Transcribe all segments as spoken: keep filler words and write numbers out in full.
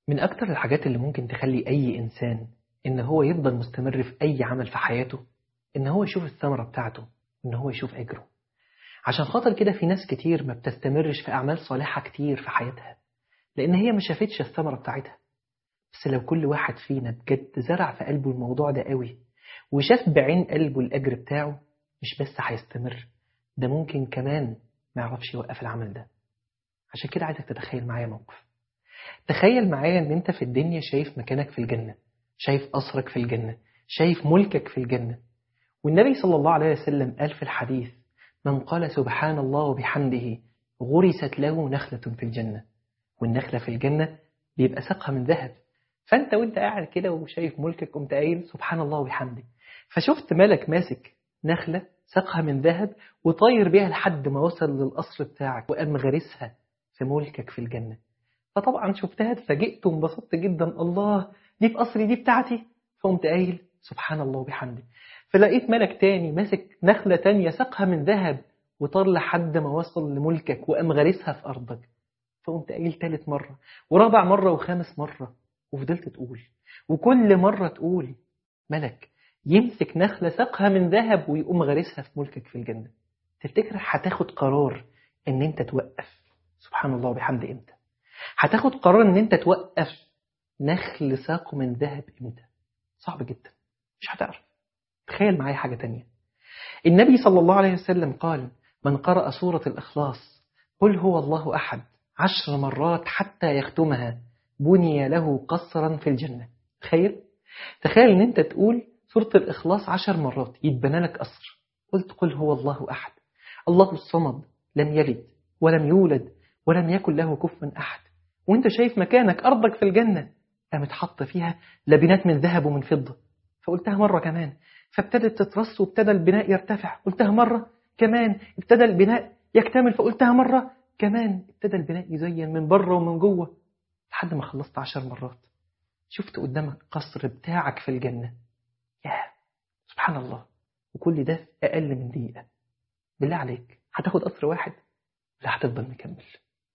من أكتر الحاجات اللي ممكن تخلي أي إنسان إن هو يفضل مستمر في أي عمل في حياته إن هو يشوف الثمرة بتاعته، إن هو يشوف أجره. عشان خاطر كده في ناس كتير ما بتستمرش في أعمال صالحة كتير في حياتها لأن هي ما شافتش الثمرة بتاعتها. بس لو كل واحد فينا بجد زرع في قلبه الموضوع ده قوي وشاف بعين قلبه الأجر بتاعه، مش بس هيستمر، ده ممكن كمان ما يعرفش يوقف العمل ده. عشان كده عايزك تتخيل معايا موقف. تخيل معايا ان انت في الدنيا شايف مكانك في الجنة، شايف قصرك في الجنة، شايف ملكك في الجنة. والنبي صلى الله عليه وسلم قال في الحديث: من قال سبحان الله وبحمده غرست له نخلة في الجنة. والنخلة في الجنة بيبقى ساقها من ذهب. فانت وانت قاعد كده وشايف ملكك قمت قايل سبحان الله وبحمده، فشفت ملك ماسك نخلة ساقها من ذهب وطاير بيها لحد ما وصل للقصر بتاعك وقام غرسها في ملكك في الجنة. فطبعا شفتها اتفاجئت وانبسطت جدا، الله دي في قصري، دي بتاعتي. فقمت قايل سبحان الله وبحمده. فلقيت ملك تاني ماسك نخلة تانية ساقها من ذهب وطار لحد ما وصل لملكك وقام غرسها في أرضك. فقمت قايل تالت مرة ورابع مرة وخامس مرة، وفضلت تقول. وكل مرة تقول ملك يمسك نخلة ساقها من ذهب ويقوم غرسها في ملكك في الجنة. تفتكر هتاخد قرار ان انت توقف سبحان الله وبحمده امتى؟ هتاخد قرار ان انت توقف نخل ساقه من ذهب امتى؟ صعب جدا، مش هتعرف. تخيل معايا حاجة تانية. النبي صلى الله عليه وسلم قال: من قرأ سورة الإخلاص قل هو الله أحد عشر مرات حتى يختمها بني له قصرا في الجنة. تخيل تخيل ان انت تقول سورة الإخلاص عشر مرات يتبنى لك قصر. قلت قل هو الله أحد الله الصمد لم يلد ولم يولد ولم يكن له كفوا أحد، وانت شايف مكانك أرضك في الجنة قامت حط فيها لبنات من ذهب ومن فضة. فقلتها مرة كمان فابتدت تترص وابتدى البناء يرتفع. قلتها مرة كمان ابتدى البناء يكتمل. فقلتها مرة كمان ابتدى البناء يزين من بره ومن جوه لحد ما خلصت عشر مرات. شفت قدامك قصر بتاعك في الجنة. ياه سبحان الله. وكل ده أقل من دقيقة. بالله عليك هتاخد قصر واحد ولا هتفضل مكمل؟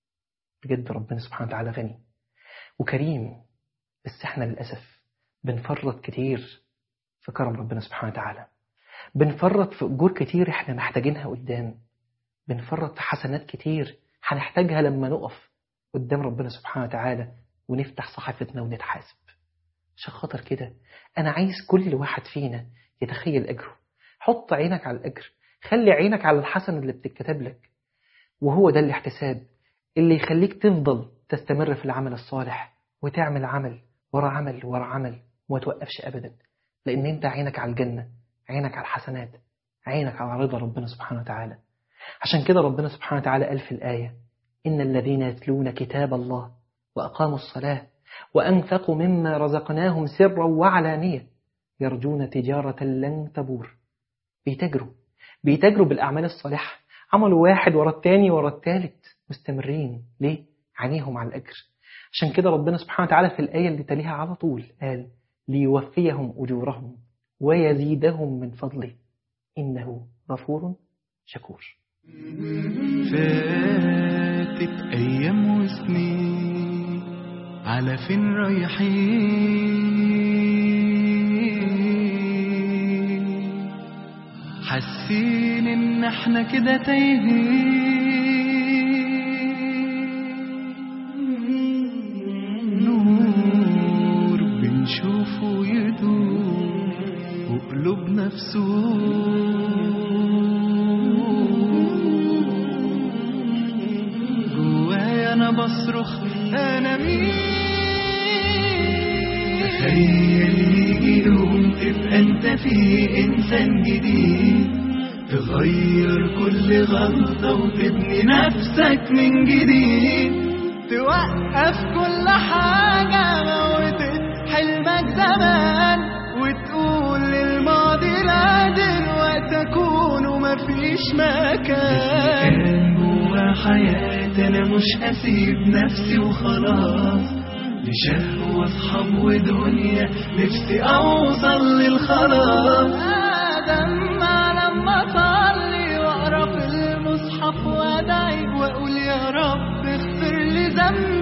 بجد ربنا سبحانه وتعالى غني وكريم، بس احنا للأسف بنفرط كتير في كرم ربنا سبحانه وتعالى، بنفرط في أجور كتير احنا محتاجينها قدام، بنفرط في حسنات كتير هنحتاجها لما نقف قدام ربنا سبحانه وتعالى ونفتح صحيفتنا ونتحاسب. عشان خاطر كده أنا عايز كل واحد فينا يتخيل أجره. حط عينك على الأجر، خلي عينك على الحسن اللي بتتكتب لك، وهو ده الاحتساب اللي يخليك تفضل تستمر في العمل الصالح وتعمل عمل ورا عمل ورا عمل وما توقفش أبدا، لأن أنت عينك على الجنة، عينك على الحسنات، عينك على رضا ربنا سبحانه وتعالى. عشان كده ربنا سبحانه وتعالى قال في الآية: إن الذين يتلون كتاب الله وأقاموا الصلاة وأنفقوا مما رزقناهم سرا وعلانية يرجون تجارة لن تبور. بيتجروا بيتجروا بالأعمال الصالحة، عملوا واحد ورا التاني ورا التالت مستمرين. ليه؟ عينيهم على الأجر. عشان كده ربنا سبحانه وتعالى في الآية اللي تليها على طول قال: ليوفيهم أجورهم ويزيدهم من فضله إنه غفور شكور. فاتت أيام وسنين على فين رايحين، حاسين إن احنا كده تايهين، نور بنشوفه يدور وقلوبنا في سور، أنا بصرخ أنا مين. تخيل يجي يوم تبقى أنت فيه إنسان جديد، تغير كل غلطة وتبني نفسك من جديد، توقف كل حاجة موتت حلمك زمان وتقول للماضي لا دلوقتي أكون ومفيش مكان جوا حياتي. أنا مش هسيب نفسي وخلاص لشهوة أصحاب ودنيا، نفسي أوصل للخلاص. آدم لما أصلي وأقرأ في المصحف وأدعي وأقول يا رب اغفر لي ذنبي